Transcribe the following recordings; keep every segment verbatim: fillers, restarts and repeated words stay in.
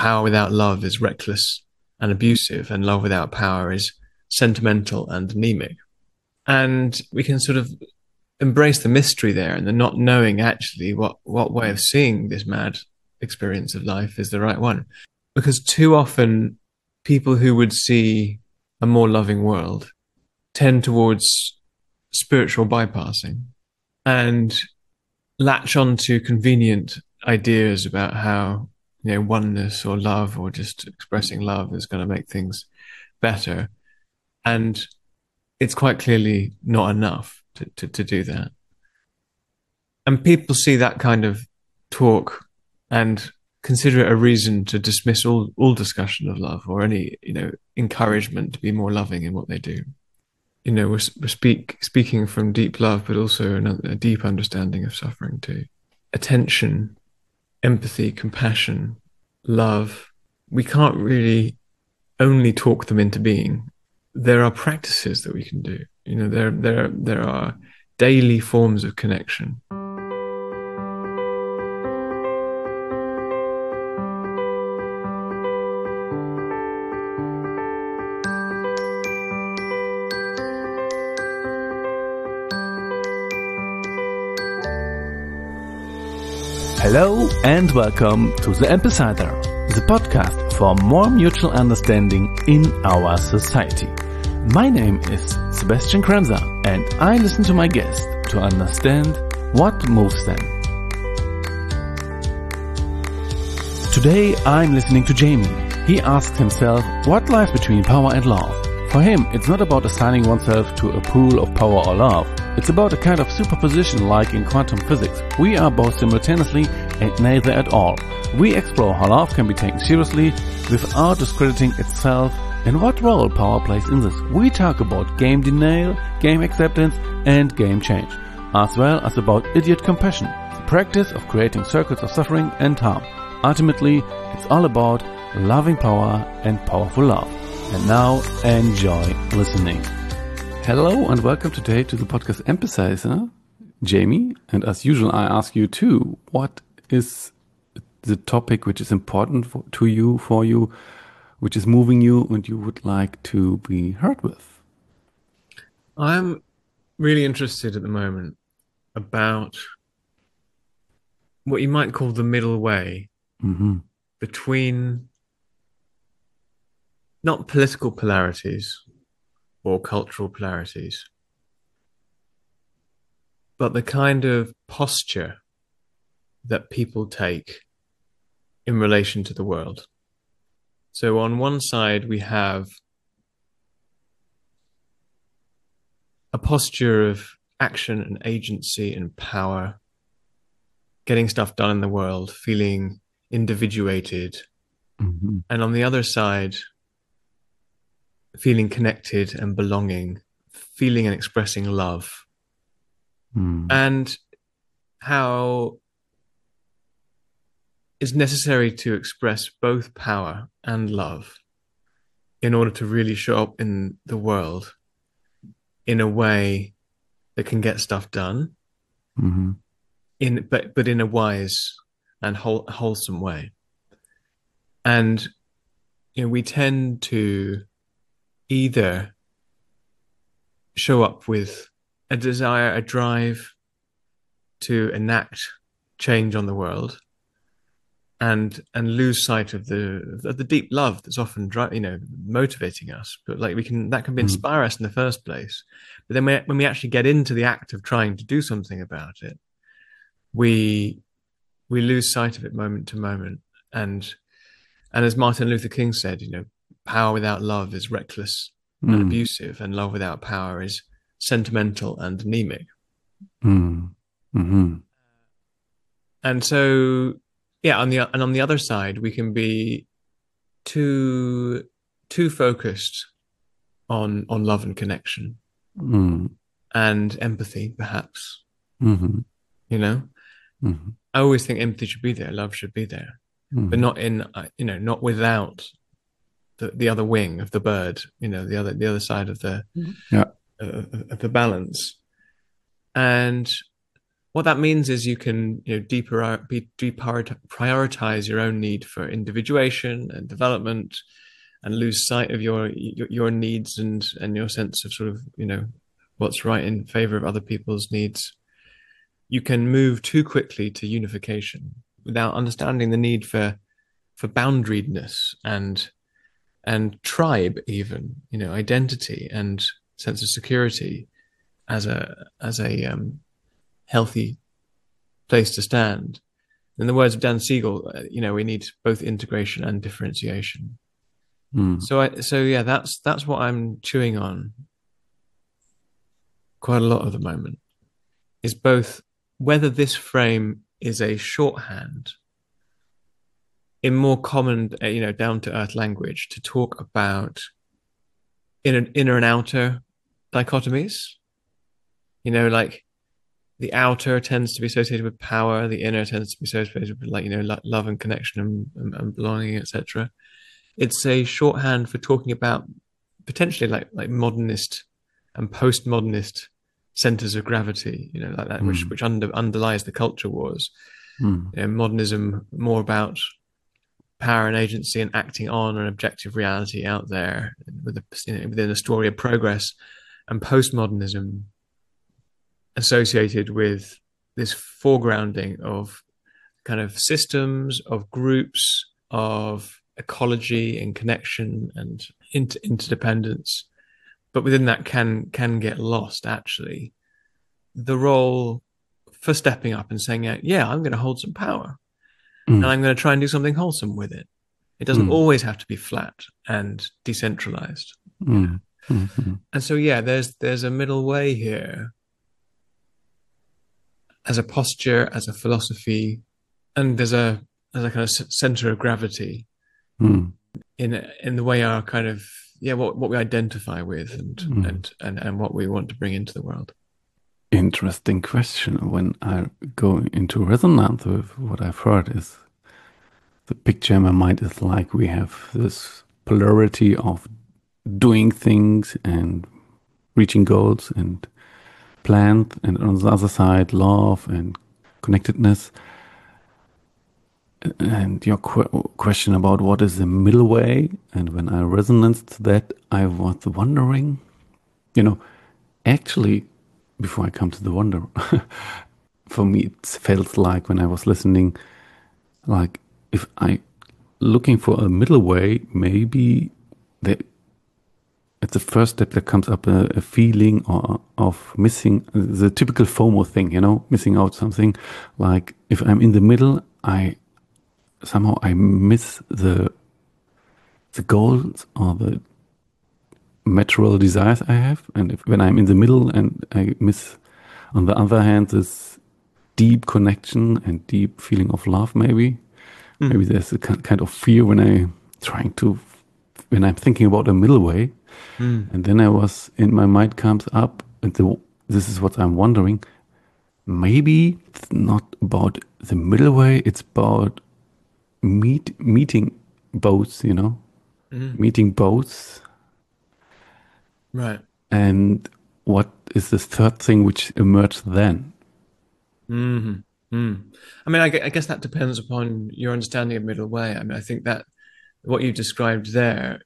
power without love is reckless and abusive, and love without power is sentimental and anemic. And we can sort of embrace the mystery there and the not knowing actually what, what way of seeing this mad experience of life is the right one. Because too often people who would see a more loving world tend towards spiritual bypassing and latch onto convenient ideas about how, you know, oneness or love or just expressing love is going to make things better. And it's quite clearly not enough to, to, to do that. And people see that kind of talk and consider it a reason to dismiss all, all discussion of love or any, you know, encouragement to be more loving in what they do. You know, we're, we're speak, speaking from deep love, but also a, a deep understanding of suffering too. Attention, empathy, compassion, love, we can't really only talk them into being. There are practices that we can do. You know, there, there, there are daily forms of connection. Hello and welcome to The Epicyder, the podcast for more mutual understanding in our society. My name is Sebastian Kremser and I listen to my guests to understand what moves them. Today I'm listening to Jamie. He asks himself what lies between power and love. For him, it's not about assigning oneself to a pool of power or love. It's about a kind of superposition like in quantum physics. We are both simultaneously and neither at all. We explore how love can be taken seriously without discrediting itself and what role power plays in this. We talk about game denial, game acceptance and game change, as well as about idiot compassion, the practice of creating circles of suffering and harm. Ultimately, it's all about loving power and powerful love. And now, enjoy listening. Hello and welcome today to the podcast Epicyder, Jamie. And as usual, I ask you too, what is the topic which is important for, to you, for you, which is moving you and you would like to be heard with? I'm really interested at the moment about what you might call the middle way mm-hmm. between not political polarities or cultural polarities, but the kind of posture that people take in relation to the world. So on one side, we have a posture of action and agency and power, getting stuff done in the world, feeling individuated. Mm-hmm. And on the other side, feeling connected and belonging, feeling and expressing love. Mm. And how it's necessary to express both power and love in order to really show up in the world in a way that can get stuff done, mm-hmm. in but but in a wise and whole, wholesome way. And you know, we tend to either show up with a desire, a drive to enact change on the world, and and lose sight of the of the deep love that's often you know motivating us. But like we can that can inspire mm. us in the first place. But then we, when we actually get into the act of trying to do something about it, we we lose sight of it moment to moment. And and as Martin Luther King said, you know, power without love is reckless mm. and abusive, and love without power is sentimental and anemic. Mm. Mm-hmm. And so, yeah, on the and on the other side, we can be too too focused on on love and connection mm. and empathy, perhaps. Mm-hmm. You know, mm-hmm. I always think empathy should be there, love should be there, mm-hmm. but not in uh, you know not without the the other wing of the bird. You know, the other the other side of the yeah. uh, of the balance. And what that means is you can, you know, deeper, deprioritize your own need for individuation and development, and lose sight of your your, your needs and and your sense of sort of, you know, what's right in favor of other people's needs. You can move too quickly to unification without understanding the need for for boundariedness and and tribe, even, you know, identity and sense of security as a as a um, healthy place to stand. In the words of Dan Siegel, uh, you know, we need both integration and differentiation. Mm. So, I, so yeah, that's that's what I'm chewing on quite a lot at the moment. Is both whether this frame is a shorthand in more common, you know, down to earth language to talk about inner, inner and outer dichotomies. You know, like the outer tends to be associated with power, the inner tends to be associated with, like, you know, lo- love and connection and, and, and belonging, et cetera. It's a shorthand for talking about potentially like like modernist and postmodernist centers of gravity, you know, like that, mm. which which under, underlies the culture wars. Mm. You know, modernism more about power and agency and acting on an objective reality out there with a, you know, within a story of progress, and postmodernism associated with this foregrounding of kind of systems, of groups, of ecology and connection and inter- interdependence. But within that can can get lost, actually, the role for stepping up and saying, yeah, I'm going to hold some power mm. and I'm going to try and do something wholesome with it. It doesn't mm. always have to be flat and decentralized. Mm. Mm-hmm. And so, yeah, there's there's a middle way here as a posture, as a philosophy, and there's a as a kind of center of gravity mm. in in the way our kind of yeah what, what we identify with and, mm. and and and what we want to bring into the world. Interesting question. When I go into resonance with what I've heard, is the picture in my mind is like we have this polarity of doing things and reaching goals and plans, and on the other side, love and connectedness. And your qu- question about what is the middle way, and when I resonanced to that, I was wondering, you know, actually, before I come to the wonder, for me it felt like when I was listening, like if I looking for a middle way, maybe that at the first step there comes up a, a feeling or, of missing the typical FOMO thing, you know, missing out something. Like if I'm in the middle, I somehow I miss the the goals or the material desires I have, and if, when I'm in the middle, and I miss, on the other hand, this deep connection and deep feeling of love. Maybe, mm. maybe there's a kind of fear when I trying to, when I'm thinking about a middle way, mm. and then I was in my mind comes up, and the, this is what I'm wondering. Maybe it's not about the middle way; it's about meet meeting both. You know, mm. meeting both. Right. And what is the third thing which emerged then? Mm-hmm. Mm. I mean, I, I guess that depends upon your understanding of middle way. I mean, I think that what you described there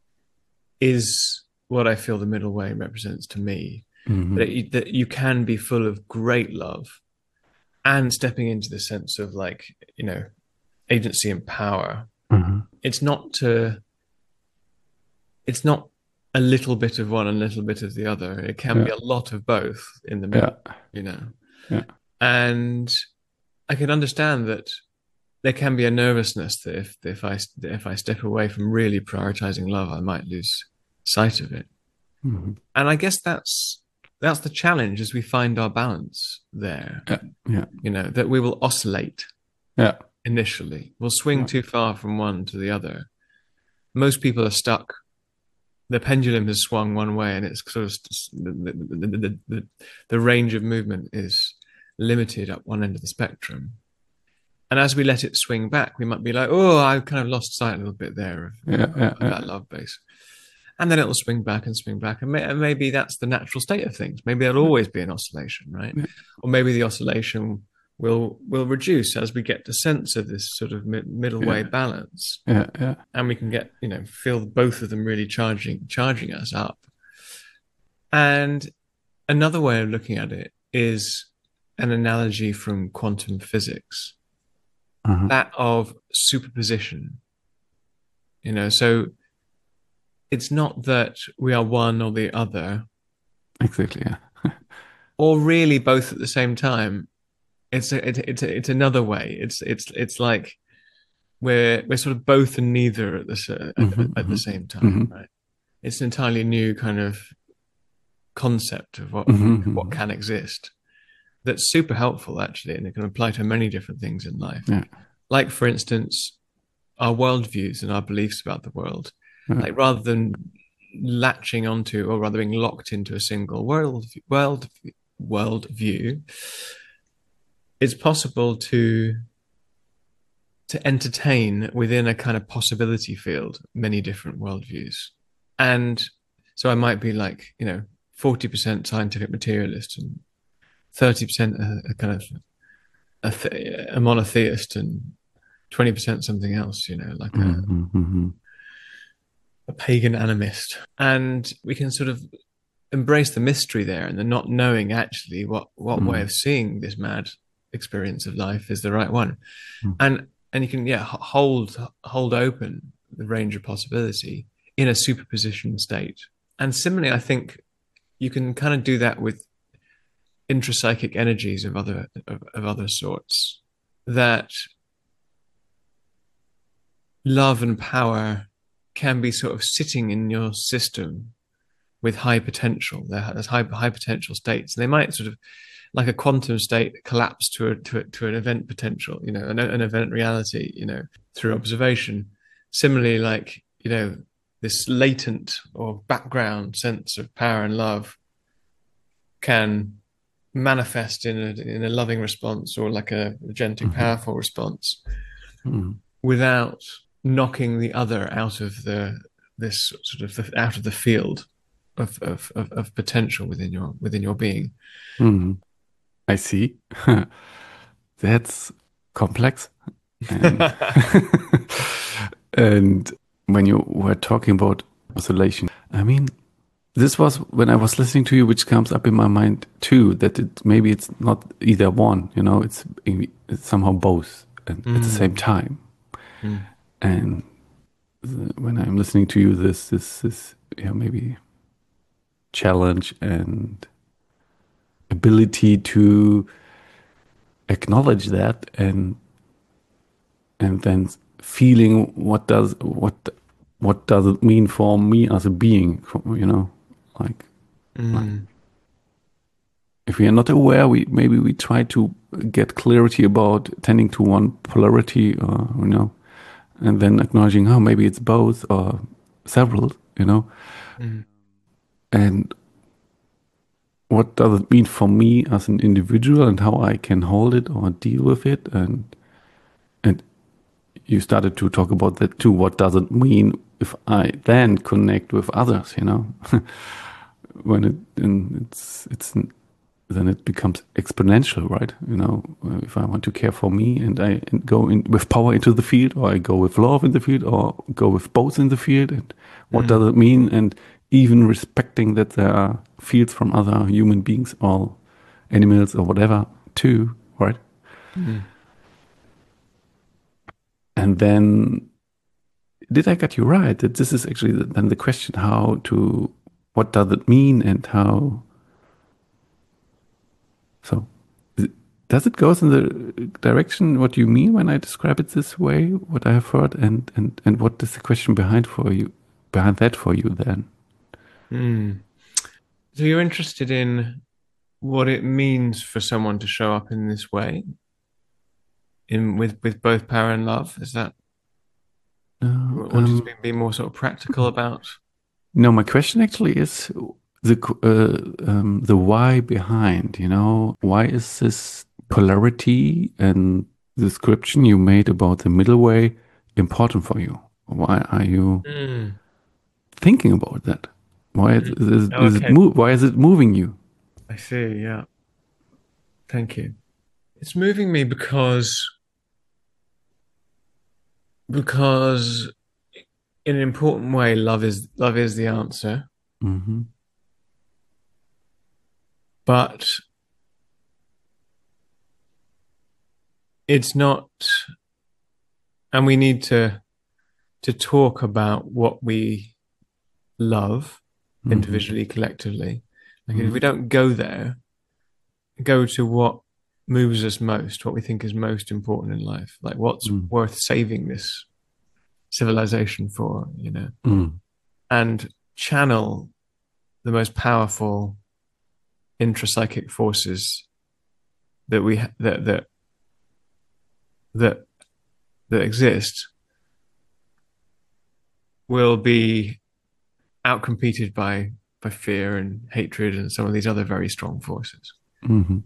is what I feel the middle way represents to me. Mm-hmm. That, it, that you can be full of great love and stepping into the sense of, like, you know, agency and power. Mm-hmm. It's not to, it's not a little bit of one and a little bit of the other. It can yeah. be a lot of both in the middle, yeah. you know. Yeah. And I can understand that there can be a nervousness that if if I if I step away from really prioritizing love, I might lose sight of it. Mm-hmm. And I guess that's that's the challenge, as we find our balance there. Yeah. Yeah. You know, that we will oscillate. Yeah. Initially, we'll swing yeah. too far from one to the other. Most people are stuck. The pendulum has swung one way, and it's sort of the, the, the, the, the range of movement is limited at one end of the spectrum. And as we let it swing back, we might be like, oh, I've kind of lost sight a little bit there of, yeah, of, yeah, of yeah. that love base. and then it'll swing back and swing back, and, may, and maybe that's the natural state of things. Maybe there'll always be an oscillation, right? Yeah. Or maybe the oscillation will will reduce as we get the sense of this sort of mid, middle way Yeah. balance, Yeah, yeah. and we can get, you know, feel both of them really charging charging us up. And another way of looking at it is an analogy from quantum physics, Uh-huh. that of superposition. You know, so it's not that we are one or the other, Exactly, yeah. or really both at the same time. It's a, it, it's a, it's another way. It's it's it's like we're we're sort of both and neither at the s- at, Mm-hmm, at the mm-hmm, same time, mm-hmm, right? It's an entirely new kind of concept of what mm-hmm, what mm-hmm. can exist. That's super helpful actually, and it can apply to many different things in life. Yeah, Like, for instance, our worldviews and our beliefs about the world. yeah. Like, rather than latching onto, or rather being locked into a single world world world view, it's possible to to entertain within a kind of possibility field many different worldviews. And so I might be like, you know, forty percent scientific materialist and thirty percent a, a kind of a, th- a monotheist and twenty percent something else, you know, like a, Mm-hmm, mm-hmm, a pagan animist. And we can sort of embrace the mystery there and the not knowing actually what, what way of seeing this mad experience of life is the right one. mm-hmm, And and you can, yeah, hold hold open the range of possibility in a superposition state. And similarly, I think you can kind of do that with intrapsychic energies of other of, of other sorts, that love and power can be sort of sitting in your system with high potential. There's high high potential states, and they might sort of, like a quantum state, collapse to a, to a, to an event potential, you know, an, an event reality, you know, through observation. Similarly, like, you know, this latent or background sense of power and love can manifest in a in a loving response, or like a gentle, mm-hmm, powerful response, mm-hmm. without knocking the other out of the this sort of the, out of the field of, of of of potential within your within your being. Mm-hmm. I see. That's complex. And and when you were talking about oscillation, I mean, this was when I was listening to you, which comes up in my mind too, that it maybe it's not either one, you know, it's, it's somehow both and Mm. at the same time. Mm. And the, when I'm listening to you, this this this yeah, maybe challenge and ability to acknowledge that, and and then feeling what does what what does it mean for me as a being, you know, like, Mm. like if we are not aware, we maybe we try to get clarity about tending to one polarity, or, you know, and then acknowledging, oh, maybe it's both or several, you know. Mm. And what does it mean for me as an individual, and how I can hold it or deal with it. And and you started to talk about that too. What does it mean if I then connect with others, you know? When it and it's it's then it becomes exponential, right? You know, if I want to care for me, and I go in with power into the field, or I go with love in the field, or go with both in the field, and what Mm. does it mean? And even respecting that there are fields from other human beings or animals or whatever too, right? Mm. And then, did I get you right that this is actually the, then the question, how to, what does it mean, and how? So, does it go in the direction what you mean when I describe it this way? What I have heard, and and and what is the question behind for you, behind that for you then? Mm. So you're interested in what it means for someone to show up in this way, in with with both power and love? Is that, Uh, or just um, be, be more sort of practical about? no, my question actually is the uh, um, the why behind. You know, why is this polarity and description you made about the middle way important for you? Why are you Mm. thinking about that? Why is, is, Oh, is it okay. mo- why is it moving you? I see. Yeah. Thank you. It's moving me because because in an important way, love is love is the answer. Mm-hmm. But it's not, and we need to to talk about what we love Mm-hmm. individually, collectively. Like if Mm-hmm. we don't go there, go to what moves us most, what we think is most important in life, like what's worth saving this civilization for, you know, Mm-hmm. and channel the most powerful intrapsychic forces that we that that that that exist will be outcompeted by by fear and hatred and some of these other very strong forces. Mm-hmm.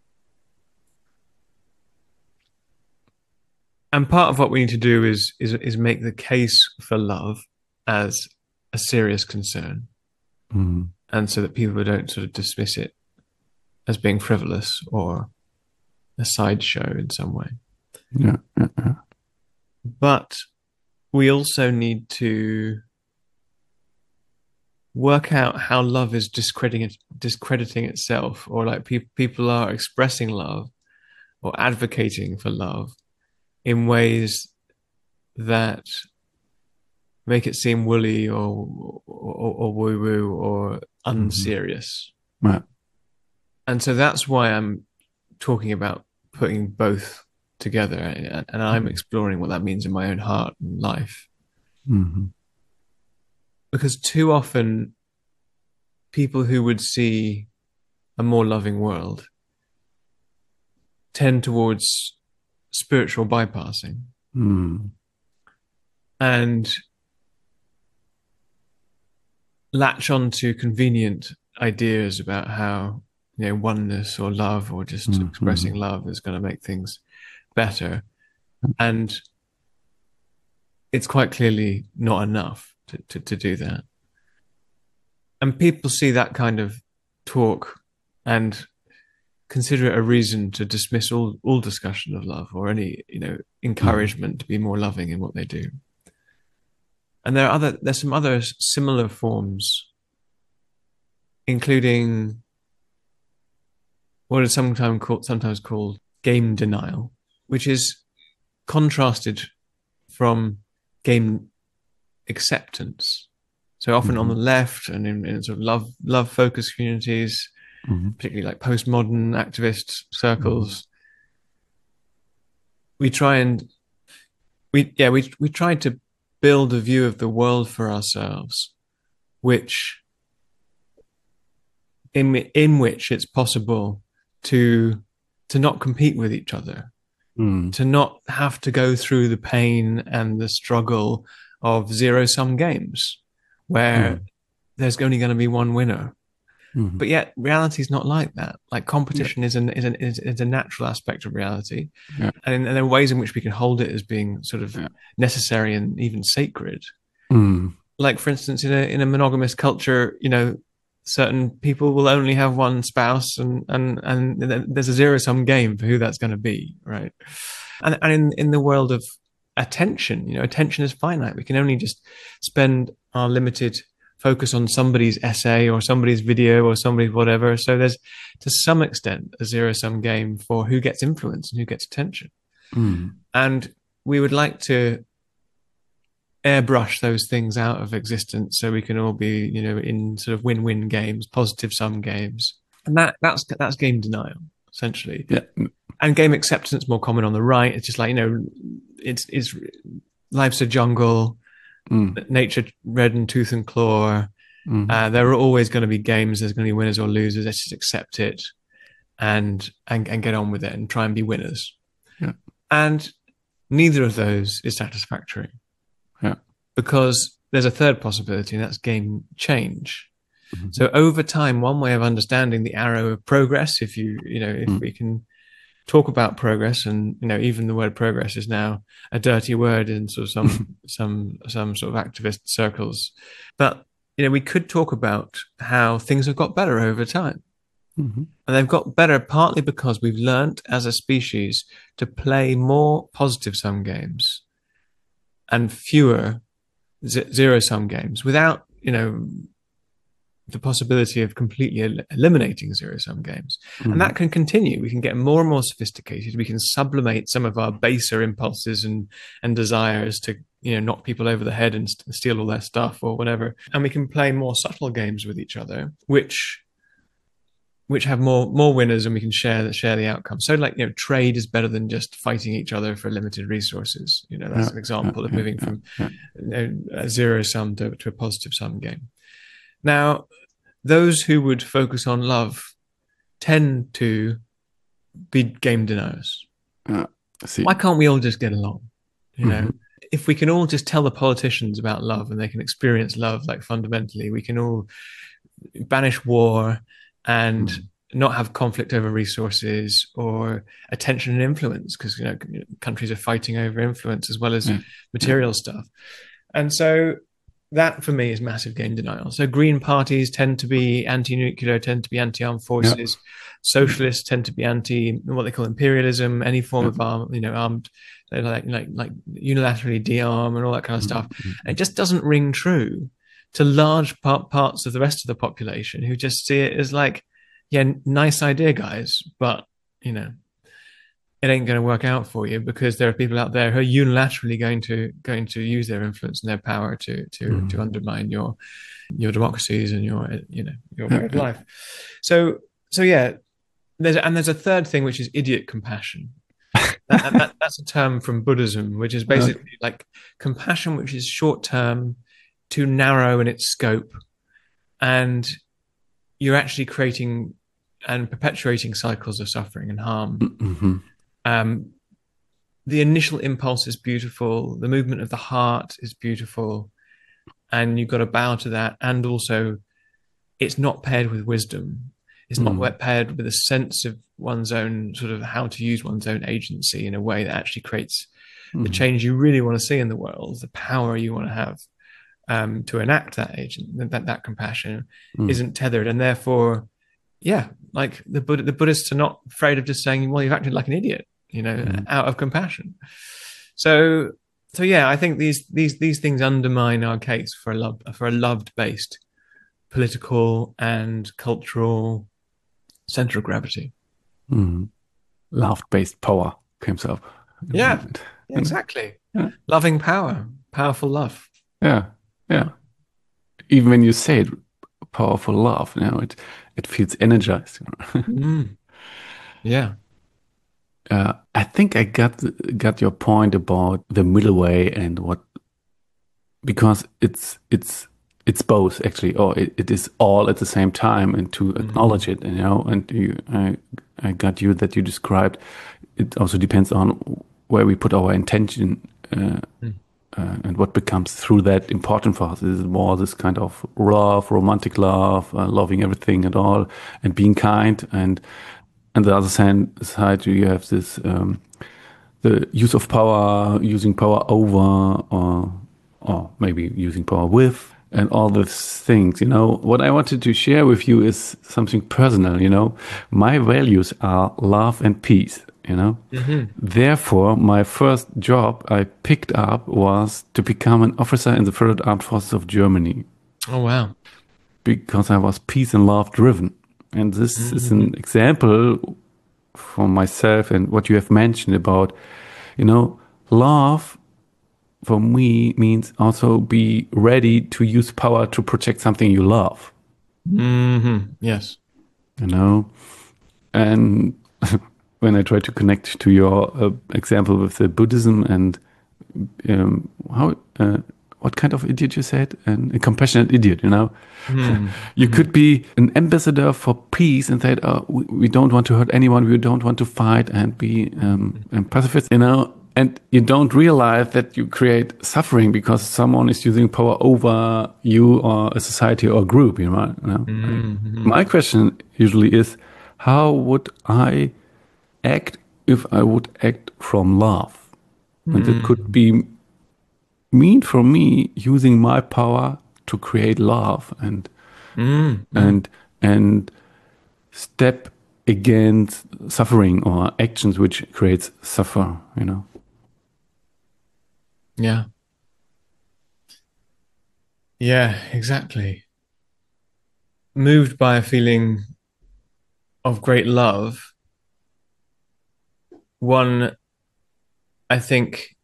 And part of what we need to do is is is make the case for love as a serious concern, Mm-hmm. and so that people don't sort of dismiss it as being frivolous or a sideshow in some way. Yeah. Yeah. Yeah. But we also need to work out how love is discrediting discrediting itself, or like pe- people are expressing love or advocating for love in ways that make it seem woolly or or, or woo woo or unserious. Mm-hmm. Yeah. And so that's why I'm talking about putting both together, and, and I'm exploring what that means in my own heart and life. Mm-hmm. Because too often, people who would see a more loving world tend towards spiritual bypassing. Mm-hmm. And latch on to convenient ideas about how, you know, oneness or love or just Mm-hmm. expressing love is going to make things better. And it's quite clearly not enough to, to, to do that. And people see that kind of talk and consider it a reason to dismiss all, all discussion of love or any, you know, encouragement mm. to be more loving in what they do. And there are other, there's some other similar forms, including what is sometimes called, sometimes called game denial, which is contrasted from game acceptance. So often mm-hmm. on the left and in, in sort of love love focused communities, mm-hmm. particularly like postmodern activist circles, mm-hmm. we try and we yeah we we try to build a view of the world for ourselves, which in in which it's possible to to not compete with each other, mm. to not have to go through the pain and the struggle of zero sum games, where mm. there's only going to be one winner. Mm-hmm. But yet reality is not like that. Like competition yeah. is an is an is, is a natural aspect of reality, yeah. and, and there are ways in which we can hold it as being sort of yeah. necessary and even sacred. Mm. Like for instance, in a in a monogamous culture, you know, certain people will only have one spouse, and and and there's a zero sum game for who that's going to be, right? And and in in the world of attention, you know, attention is finite. We can only just spend our limited focus on somebody's essay or somebody's video or somebody's whatever. So there's, to some extent, a zero-sum game for who gets influence and who gets attention. Mm. And we would like to airbrush those things out of existence so we can all be, you know, in sort of win-win games, positive-sum games. And that that's that's game denial, essentially. Yeah. And game acceptance, more common on the right. It's just like, you know, it's it's life's a jungle. Mm. Nature red and tooth and claw. Mm-hmm. Uh, there are always going to be games. There's going to be winners or losers. Let's just accept it and and and get on with it and try and be winners. Yeah. And neither of those is satisfactory. Yeah. Because there's a third possibility, and that's game change. Mm-hmm. So over time, one way of understanding the arrow of progress, if you you know if mm. we can talk about progress, and you know even the word progress is now a dirty word in sort of some some some sort of activist circles, but you know, we could talk about how things have got better over time. Mm-hmm. And they've got better partly because we've learnt as a species to play more positive sum games and fewer z- zero sum games without, you know, the possibility of completely el- eliminating zero sum games. Mm-hmm. And that can continue. We can get more and more sophisticated. We can sublimate some of our baser impulses and, and desires to, you know, knock people over the head and st- steal all their stuff or whatever. And we can play more subtle games with each other, which which have more more winners, and we can share share the outcome. So, like, you know, trade is better than just fighting each other for limited resources. You know, that's yeah, an example yeah, of moving yeah, from yeah. you know, a zero sum to, to a positive sum game. Now, those who would focus on love tend to be game deniers. Yeah. See. Why can't we all just get along? You know, Mm-hmm. if we can all just tell the politicians about love and they can experience love, like, fundamentally, we can all banish war and mm-hmm. not have conflict over resources or attention and influence, because, you know, countries are fighting over influence as well as yeah. material yeah. stuff. And so that, for me, is massive game denial. So green parties tend to be anti-nuclear, tend to be anti-armed forces. Yeah. Socialists tend to be anti what they call imperialism, any form yeah. of arm, you know, armed, like like like unilaterally de-arm and all that kind of stuff. Mm-hmm. And it just doesn't ring true to large part, parts of the rest of the population who just see it as like, yeah, nice idea, guys, but, you know, it ain't going to work out for you, because there are people out there who are unilaterally going to going to use their influence and their power to to mm. to undermine your your democracies and your you know your way of life. So so yeah, there's and there's a third thing, which is idiot compassion. that, that, that's a term from Buddhism, which is basically okay. like compassion, which is short term, too narrow in its scope, and you're actually creating and perpetuating cycles of suffering and harm. Mm-hmm. Um, the initial impulse is beautiful. The movement of the heart is beautiful, and you've got to bow to that. And also, it's not paired with wisdom. It's mm. not paired with a sense of one's own sort of how to use one's own agency in a way that actually creates mm. the change you really want to see in the world, the power you want to have um, to enact that agent, that that compassion mm. isn't tethered, and therefore, yeah, like the Buddha, the Buddhists are not afraid of just saying, "Well, you've acted like an idiot," you know, mm. out of compassion. So, so yeah, I think these these these things undermine our case for a love for a loved-based political and cultural center of gravity. Mm. Love-based power comes up. Yeah, yeah, exactly. Yeah. Loving power, powerful love. Yeah, yeah. Even when you say it, powerful love, you know, it it feels energized. mm. Yeah. Uh, I think I got got your point about the middle way and what, because it's it's it's both actually, or it, it is all at the same time, and to acknowledge mm-hmm. it, you know. And you, I I got you that you described. It also depends on where we put our intention uh, mm. uh, and what becomes through that important for us. Is it more this kind of love, romantic love, uh, loving everything and all, and being kind, and on the other side, you have this, um, the use of power, using power over, or, or maybe using power with, and all these things, you know. What I wanted to share with you is something personal, you know. My values are love and peace, you know. Mm-hmm. Therefore, my first job I picked up was to become an officer in the Third Armed Forces of Germany. Oh, wow. Because I was peace and love driven. And this mm-hmm. is an example for myself and what you have mentioned about, you know, love for me means also be ready to use power to protect something you love. Mm-hmm. Yes. You know, and when I try to connect to your uh, example with the Buddhism and um, how, uh, what kind of idiot you said? An, a compassionate idiot, you know? Mm. You mm. could be an ambassador for peace and say, oh, we, we don't want to hurt anyone, we don't want to fight, and be um, and pacifist, you know? And you don't realize that you create suffering because someone is using power over you or a society or a group, you know? You know? Mm-hmm. My question usually is, how would I act if I would act from love? Mm. And it could be mean for me using my power to to create love and Mm, mm. and and step against suffering or actions which creates suffer, you know. Yeah. Yeah, exactly. Moved by a feeling of great love, one, I think,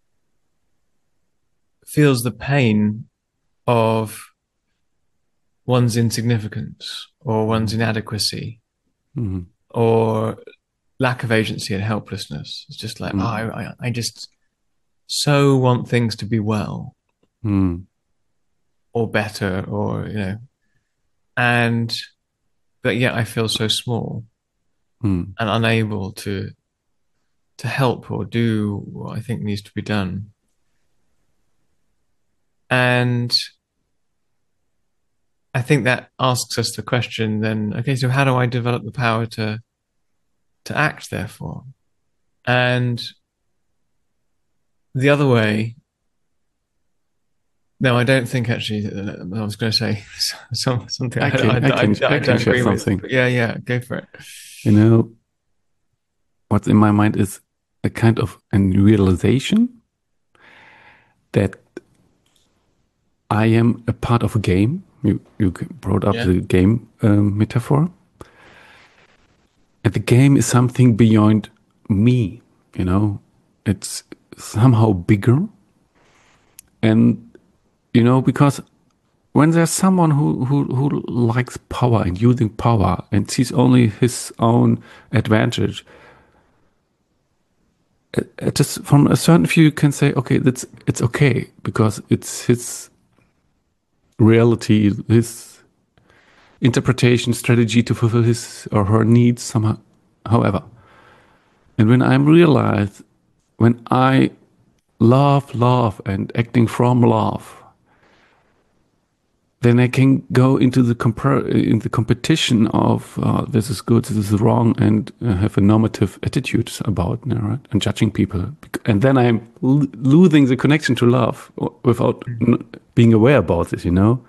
feels the pain of one's insignificance or one's Mm-hmm. inadequacy Mm-hmm. or lack of agency and helplessness. It's just like, oh, Mm-hmm. I, I just so want things to be well Mm-hmm. or better or, you know, and, but yet I feel so small Mm-hmm. and unable to, to help or do what I think needs to be done. And I think that asks us the question then, okay, so how do I develop the power to, to act, therefore? And the other way, no, I don't think actually. I was going to say some, something I, I I, can I I, can I I can don't share agree with. something. But yeah, yeah, go for it. You know, what's in my mind is a kind of a realization that I am a part of a game. You you brought up Yeah. the game um, metaphor, and the game is something beyond me. You know, it's somehow bigger, and you know because when there's someone who who who likes power and using power and sees only his own advantage, it, it just from a certain view you can say, okay, that's it's okay because it's his reality, his interpretation strategy to fulfill his or her needs somehow. However, and when I'm realized, when I love love and acting from love, then I can go into the compar- in the competition of uh, this is good, this is wrong, and uh, have a normative attitude about, you know, right? And judging people, and then I'm l- losing the connection to love without n- being aware about this, you know.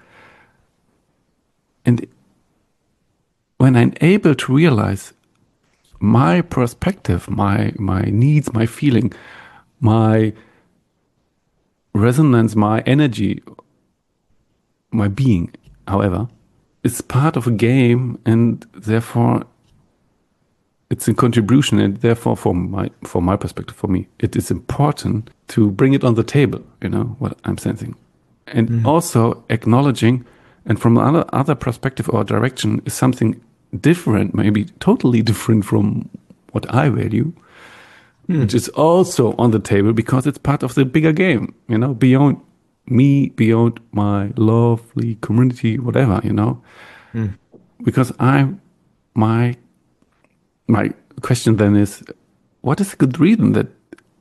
And when I'm able to realize my perspective, my my needs, my feeling, my resonance, my energy, my being, however, is part of a game, and therefore it's a contribution, and therefore, from my from my perspective, for me, it is important to bring it on the table. You know what I'm sensing, and Mm. also acknowledging, and from another other perspective or direction is something different, maybe totally different from what I value, which Mm. is also on the table because it's part of the bigger game, you know, beyond me, beyond my lovely community, whatever, you know, Mm. because I'm my my question then is, what is a good reason that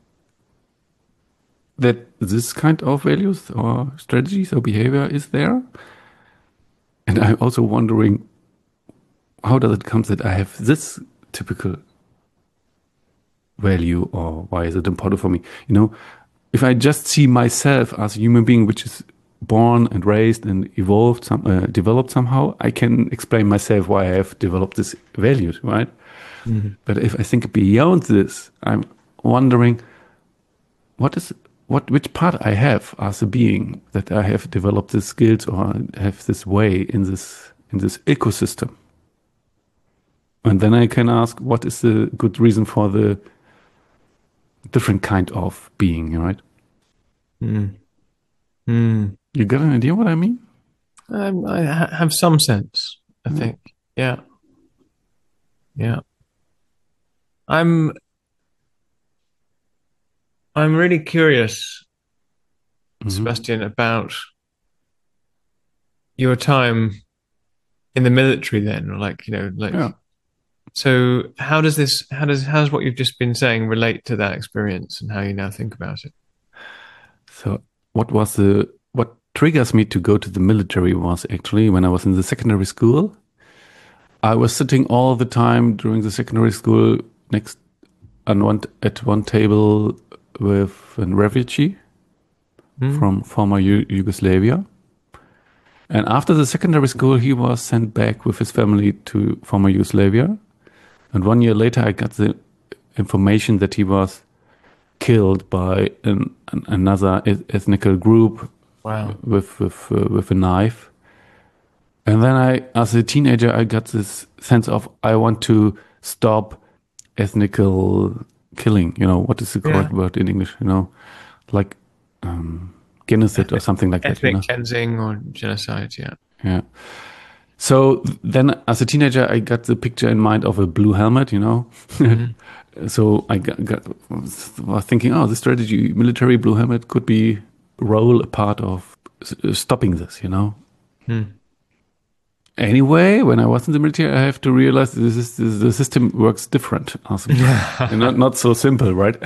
that this kind of values or strategies or behavior is there? And I'm also wondering, how does it come that I have this typical value, or why is it important for me? You know, if I just see myself as a human being, which is born and raised and evolved, some, uh, developed somehow, I can explain myself why I have developed this values, right? Mm. But if I think beyond this, I'm wondering what is what which part I have as a being that I have developed these skills or have this way in this in this ecosystem. And then I can ask, what is the good reason for the different kind of being, right? Mm. Mm. You got an idea what I mean? Um, I ha- have some sense, I Yeah. think. Yeah, yeah. I'm I'm really curious, Mm-hmm. Sebastian, about your time in the military then, or like, you know, like, Yeah. so how does this, how does, how does what you've just been saying relate to that experience and how you now think about it? So what was the what triggers me to go to the military was actually when I was in the secondary school. I was sitting all the time during the secondary school next on one at one table with a refugee Mm. from former U- Yugoslavia, And after the secondary school, he was sent back with his family to former Yugoslavia. And one year later, I got the information that he was killed by an, an, another ethnic group. Wow. with with uh, with a knife. And then I, as a teenager, I got this sense of I want to stop ethnical killing. You know, what is the correct Yeah. word in English? You know, like um, genocide or something like that. You Ethnic know? cleansing or genocide, yeah. Yeah. So then, as a teenager, I got the picture in mind of a blue helmet. You know. Mhm. So I got, got was thinking, oh, the strategy military blue helmet could be role a part of s- stopping this. You know. Hmm. Anyway, when I was in the military, I have to realize this is this, the system works different. Also, and not not so simple, right?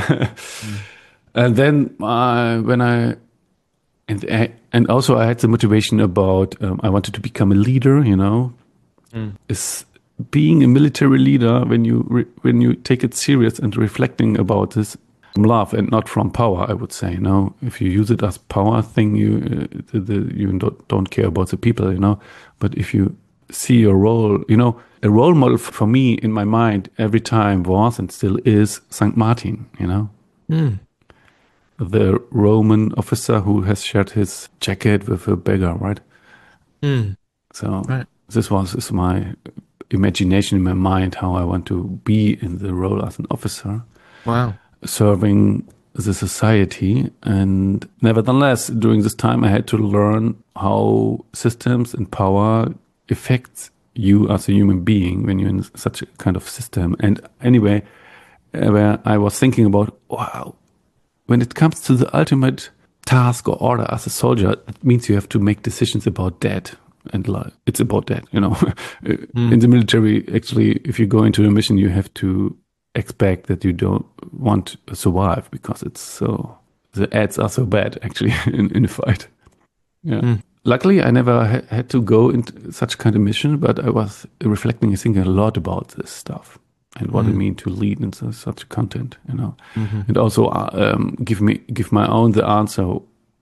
And then uh, when I and I, and also I had the motivation about um, I wanted to become a leader. You know, Mm. is being a military leader when you re, when you take it serious and reflecting about this from love and not from power. I would say, no, if you use it as power thing, you uh, the, the, you don't, don't care about the people, you know. But if you see your role, you know, a role model for me in my mind every time was and still is Saint Martin, you know, Mm. the Roman officer who has shared his jacket with a beggar, right? Mm. So Right. this was is my imagination in my mind how I want to be in the role as an officer Wow. serving the society. And nevertheless, during this time, I had to learn how systems and power affect you as a human being when you're in such a kind of system. And anyway, uh, where I was thinking about, wow, when it comes to the ultimate task or order as a soldier, it means you have to make decisions about death and life. It's about that, you know. Mm. In the military, actually, if you go into a mission, you have to expect that you don't want to survive because it's so the ads are so bad actually in, in a fight. Yeah. Mm. Luckily, I never ha- had to go into such kind of mission, but I was reflecting and thinking a lot about this stuff and what it Mm. means to lead into such content, you know, Mhm. and also uh, um, give me give my own the answer.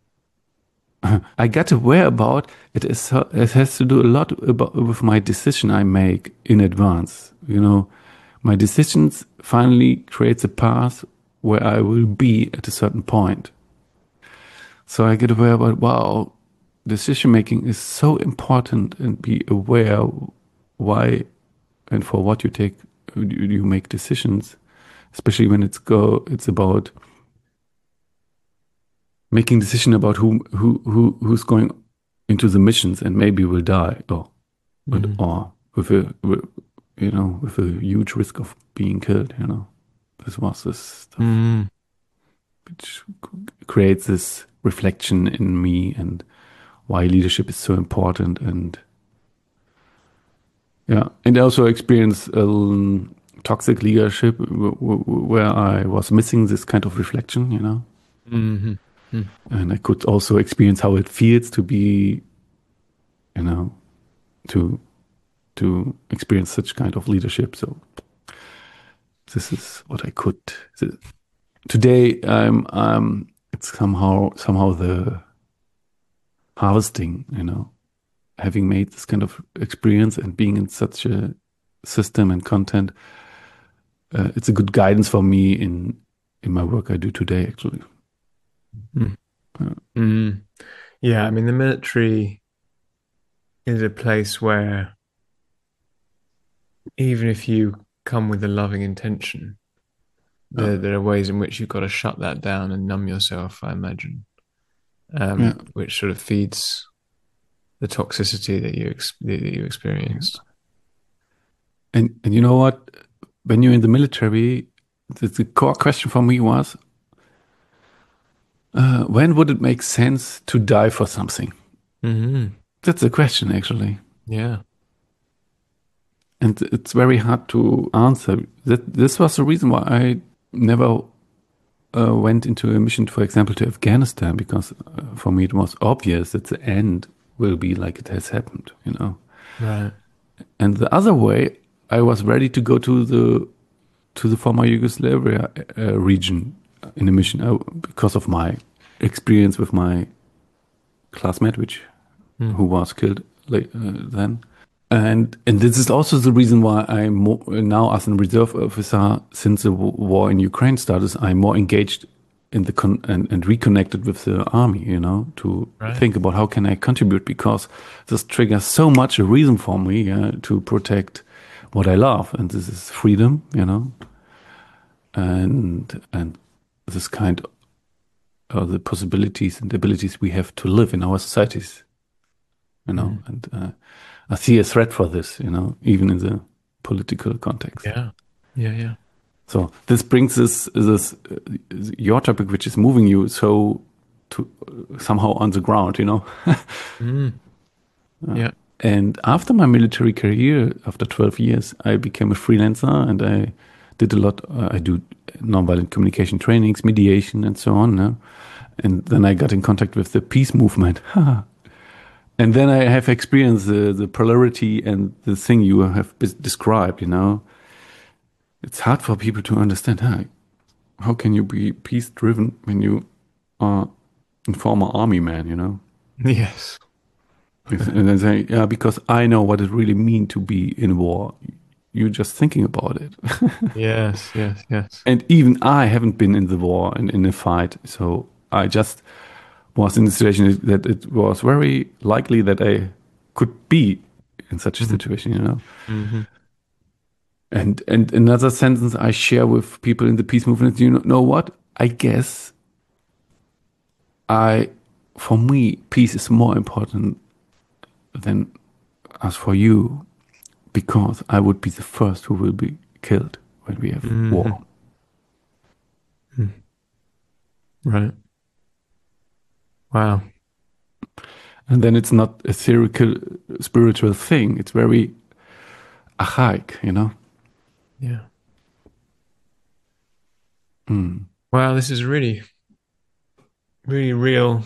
I got aware about it. Is it has to do a lot about with my decision I make in advance. You know, my decisions finally creates a path where I will be at a certain point. So I get aware about wow, decision making is so important, and be aware why and for what you take you, you make decisions, especially when it's go it's about making decision about who who who who's going into the missions and maybe will die or Mhm. or with a with, you know with a huge risk of being killed. You know, this was this stuff Mm. which creates this reflection in me and why leadership is so important. And yeah, and I also experienced um, toxic leadership w- w- where I was missing this kind of reflection. You know. Mhm. Mm. And I could also experience how it feels to be, you know, to to experience such kind of leadership. So this is what I could. Today, I'm um, it's somehow somehow the harvesting, you know, having made this kind of experience and being in such a system and content. Uh, it's a good guidance for me in in my work I do today, actually. Mm. Yeah. Mm. Yeah, I mean, the military is a place where even if you come with a loving intention, Yeah. there there are ways in which you've got to shut that down and numb yourself, I imagine, Yeah. um, which sort of feeds the toxicity that you ex that you experienced. And and you know what? When you're in the military, the, the core question for me was, uh, when would it make sense to die for something? Hmm. That's the question, actually. Yeah. And it's very hard to answer. That this was the reason why I never uh, went into a mission, for example, to Afghanistan, because uh, for me it was obvious that the end will be like it has happened, you know. Right. And the other way, I was ready to go to the to the former Yugoslavia uh, region in a mission uh, because of my experience with my classmate, which Mm. who was killed late, uh, then. And and this is also the reason why I'm more, now as a reserve officer, since the war in Ukraine started, I'm more engaged in the con and, and reconnected with the army, you know, to Right. think about how can I contribute, because this triggers so much a reason for me, yeah, to protect what I love, and this is freedom, you know, and and this kind of the possibilities and abilities we have to live in our societies, you know, Mm. and uh, I see a threat for this, you know, even in the political context. Yeah. Yeah. Yeah. So this brings this this uh, your topic, which is moving you so to uh, somehow on the ground, you know. Mm. Yeah. And after my military career, after twelve years, I became a freelancer, and I did a lot. Uh, I do nonviolent communication trainings, mediation, and so on. No? And then I got in contact with the peace movement. And then I have experienced the, the polarity and the thing you have described, you know. It's hard for people to understand. How, how can you be peace driven when you are a former army man, you know? Yes. And then say, yeah, because I know what it really means to be in war. You're just thinking about it. Yes. Yes. Yes. And even I haven't been in the war and in a fight. So I just was in the situation that it was very likely that I could be in such a Mm-hmm. situation, you know. Mm-hmm. And and another sentence I share with people in the peace movement, you know, know what? I guess I, for me, peace is more important than as for you, because I would be the first who will be killed when we have Mm-hmm. war. Mm. Right. Wow. And then it's not a theoretical, spiritual thing. It's very archaic, you know. Yeah. Mm. Wow. This is really, really real.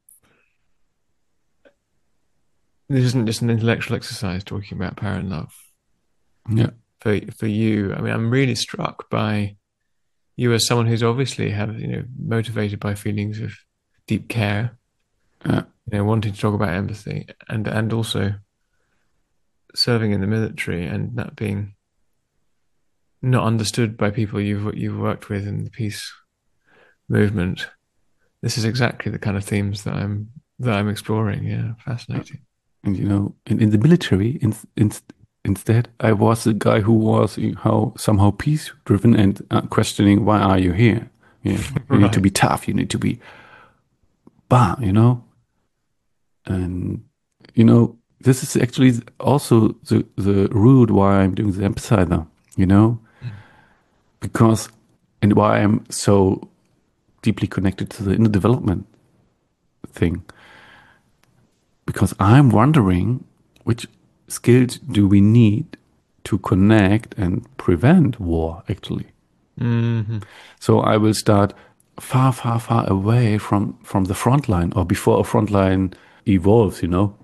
This isn't just an intellectual exercise talking about power and love Yeah. for for you. I mean, I'm really struck by you as someone who's obviously have you know motivated by feelings of deep care, Yeah. you know, wanting to talk about empathy, and and also serving in the military and that being not understood by people you've you've worked with in the peace movement. This is exactly the kind of themes that I'm that I'm exploring. Yeah, fascinating. And you know, in, in the military, in, in, instead, I was the guy who was how somehow peace driven and uh, questioning, why are you here? Yeah, you need to Right. be tough. You need to be, bah, you know. And you know, this is actually also the the root why I'm doing the empathizer. You know, because and why I'm so deeply connected to the inner development thing. Because I'm wondering which skills do we need to connect and prevent war, actually. Mm-hmm. So I will start far, far, far away from, from the front line or before a front line evolves, you know?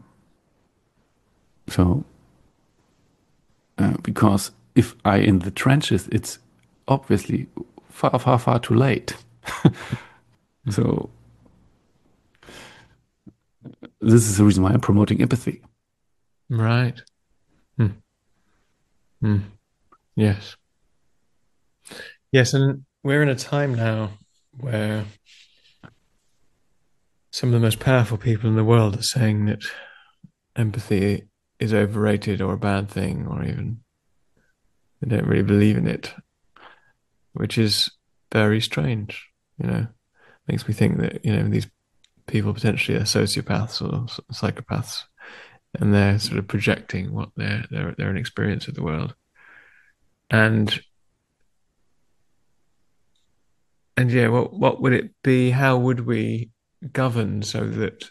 So, uh, because if I in the trenches, it's obviously far, far, far too late. So this is the reason why I'm promoting empathy. Right. Mm. Mm. Yes. Yes, and we're in a time now where some of the most powerful people in the world are saying that empathy is overrated or a bad thing, or even they don't really believe in it, which is very strange. You know, makes me think that you know these people potentially are sociopaths or psychopaths, and they're sort of projecting what their their their own experience of the world. And and yeah, what what would it be? How would we govern so that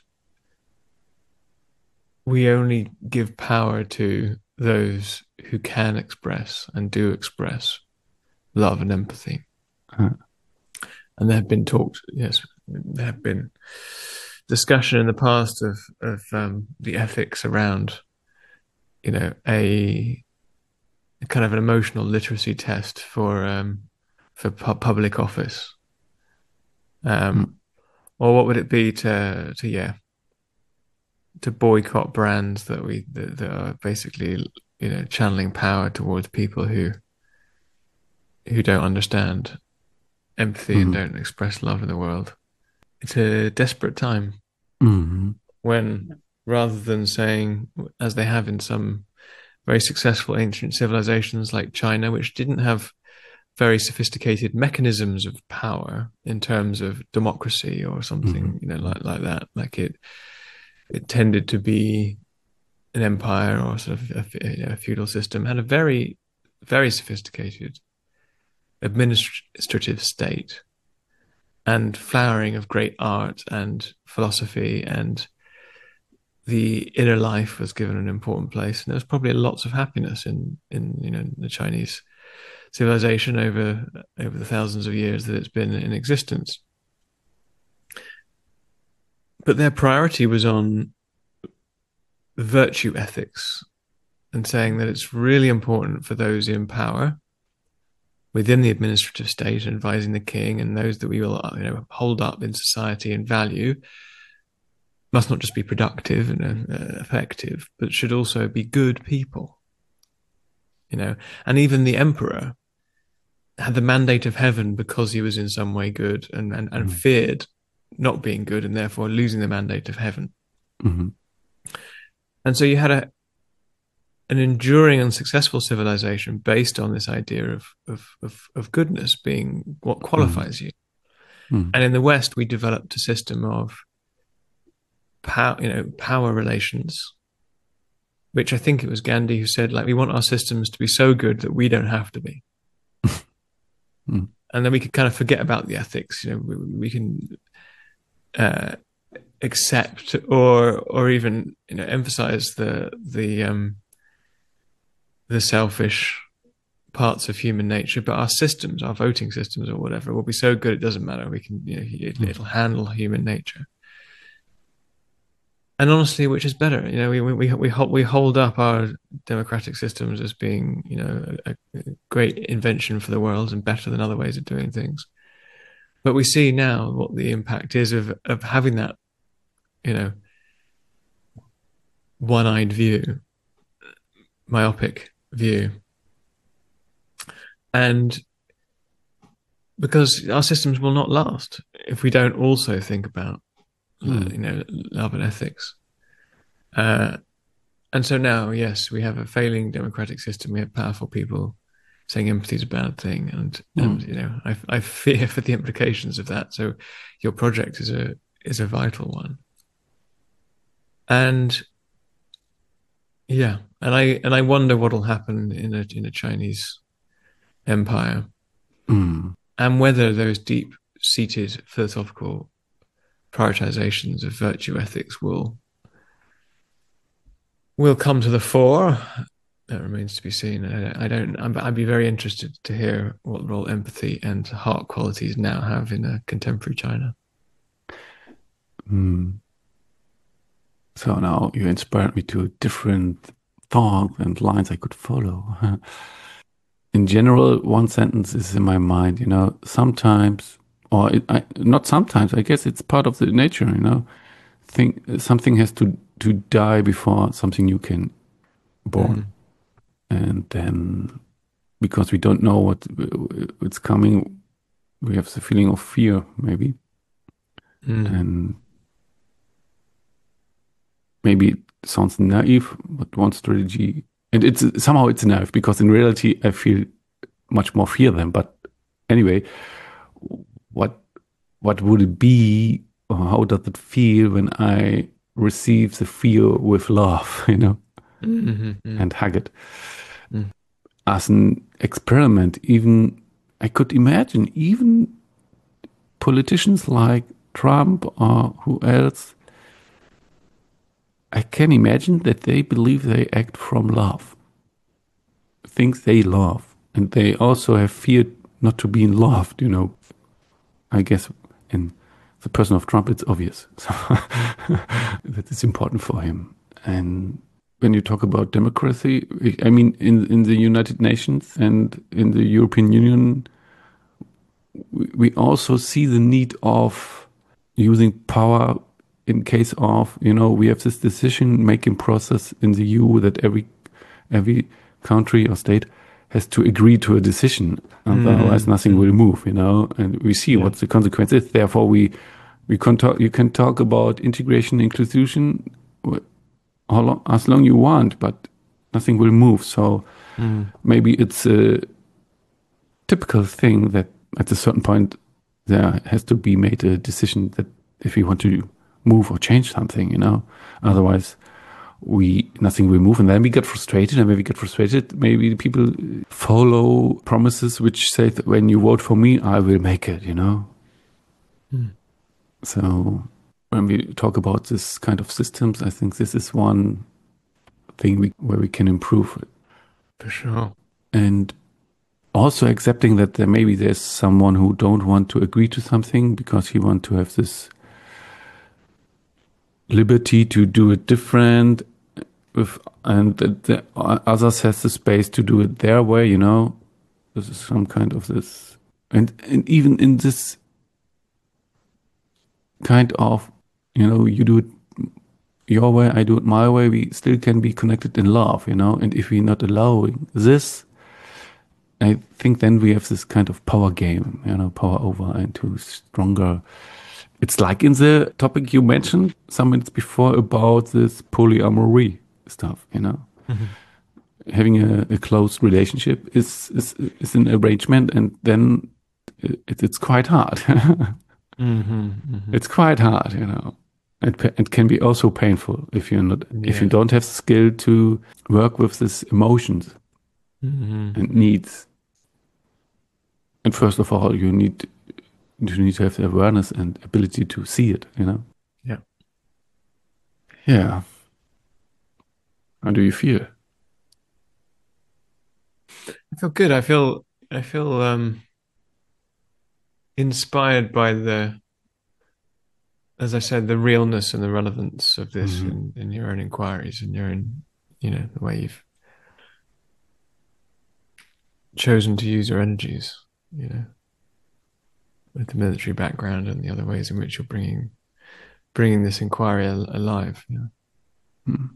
we only give power to those who can express and do express love and empathy? Uh, And there have been talks, yes, there have been discussion in the past of of um, the ethics around, you know, a, a kind of an emotional literacy test for um, for pu- public office. mm, Um, or what would it be to to yeah to boycott brands that we that, that are basically, you know, channeling power towards people who who don't understand empathy and Mm-hmm. don't express love in the world. It's a desperate time Mm-hmm. when, rather than saying, as they have in some very successful ancient civilizations like China, which didn't have very sophisticated mechanisms of power in terms of democracy or something, you know, Mm-hmm. like like that. Like it, it tended to be an empire or sort of a, you know, a feudal system, had a very, very sophisticated administrative state and flowering of great art and philosophy, and the inner life was given an important place. And there was probably lots of happiness in in you know the Chinese civilization over over the thousands of years that it's been in existence. But their priority was on virtue ethics and saying that it's really important for those in power within the administrative state, advising the king and those that we will, you know, hold up in society and value, must not just be productive and uh, effective, but should also be good people. You know, and even the emperor had the mandate of heaven because he was in some way good, and and, and Mm-hmm. feared not being good and therefore losing the mandate of heaven. Mm-hmm. And so you had a an enduring and successful civilization based on this idea of of of, of goodness being what qualifies you. Mm-hmm. And in the West, we developed a system of power, you know, power relations, which I think it was Gandhi who said, like, we want our systems to be so good that we don't have to be. Mm. And then we could kind of forget about the ethics. You know, we, we can uh, accept or or even, you know, emphasize the the um, the selfish parts of human nature, but our systems, our voting systems or whatever, will be so good it doesn't matter. We can, you know, it, Mm. it'll handle human nature. And honestly, which is better? You know, we we we hold, we hold up our democratic systems as being, you know, a, a great invention for the world and better than other ways of doing things. But we see now what the impact is of of having that, you know, one-eyed view, myopic view, and because our systems will not last if we don't also think about, Mm. you know, love and ethics. Uh, and so now, yes, we have a failing democratic system. We have powerful people saying empathy is a bad thing, and Mm. and you know, I I fear for the implications of that. So your project is a is a vital one, and yeah, and I and I wonder what will happen in a in a Chinese empire, Mm. and whether those deep seated philosophical prioritizations of virtue ethics will will come to the fore. That remains to be seen. I, I don't. I'd be very interested to hear what role empathy and heart qualities now have in a contemporary China. Mm. So now you inspired me to different thoughts and lines I could follow. In general, one sentence is in my mind, you know, sometimes, or it, I, not sometimes, I guess it's part of the nature, you know, think something has to, to die before something new can born. Mm. And then because we don't know what it's coming, we have the feeling of fear, maybe. Mm. And maybe it sounds naive, but one strategy, and it's somehow it's naive because in reality I feel much more fear than. But anyway, what what would it be, or how does it feel when I receive the fear with love, you know, mm-hmm, mm. and hug it mm. as an experiment? Even I could imagine even politicians like Trump or who else, I can imagine that they believe they act from love, things they love, and they also have feared not to be loved, you know. I guess in the person of Trump, it's obvious. So that is important for him. And when you talk about democracy, I mean, in, in the United Nations and in the European Union, we, we also see the need of using power in case of, you know, we have this decision making process in the E U that every every country or state has to agree to a decision, otherwise Mm, nothing will mm, move, you know. And we see yeah. what the consequence is. Therefore, we we can talk. You can talk about integration, inclusion, how long, as long you want, but nothing will move. So Mm, maybe it's a typical thing that at a certain point there has to be made a decision that if we want to move or change something, you know, mm, otherwise we nothing will move, and then we get frustrated, and when we get frustrated, maybe people follow promises which say that when you vote for me, I will make it, you know. mm. So when we talk about this kind of systems, I think this is one thing we, where we can improve it. For sure. And also accepting that there maybe there's someone who don't want to agree to something because he want to have this liberty to do it different, with, and that the others has the space to do it their way, you know. This is some kind of this, and, and even in this kind of, you know, you do it your way, I do it my way, we still can be connected in love, you know. And if we're not allowing this, I think then we have this kind of power game, you know, power over into stronger. It's like in the topic you mentioned some minutes before about this polyamory stuff, you know. Mhm. Having a, a close relationship is, is is an arrangement, and then it, it's quite hard. Mhm, mhm. It's quite hard, you know. It, it can be also painful if you're not, if you Yeah. don't have skill to work with these emotions Mhm. and needs. And first of all, you need you need to have the awareness and ability to see it, you know. Yeah. Yeah. How do you feel? I feel good. I feel I feel um inspired by the, as I said, the realness and the relevance of this Mm-hmm. in, in your own inquiries and your own, you know, the way you've chosen to use your energies, you know, with the military background and the other ways in which you're bringing bringing this inquiry al- alive. You know? Mm-hmm.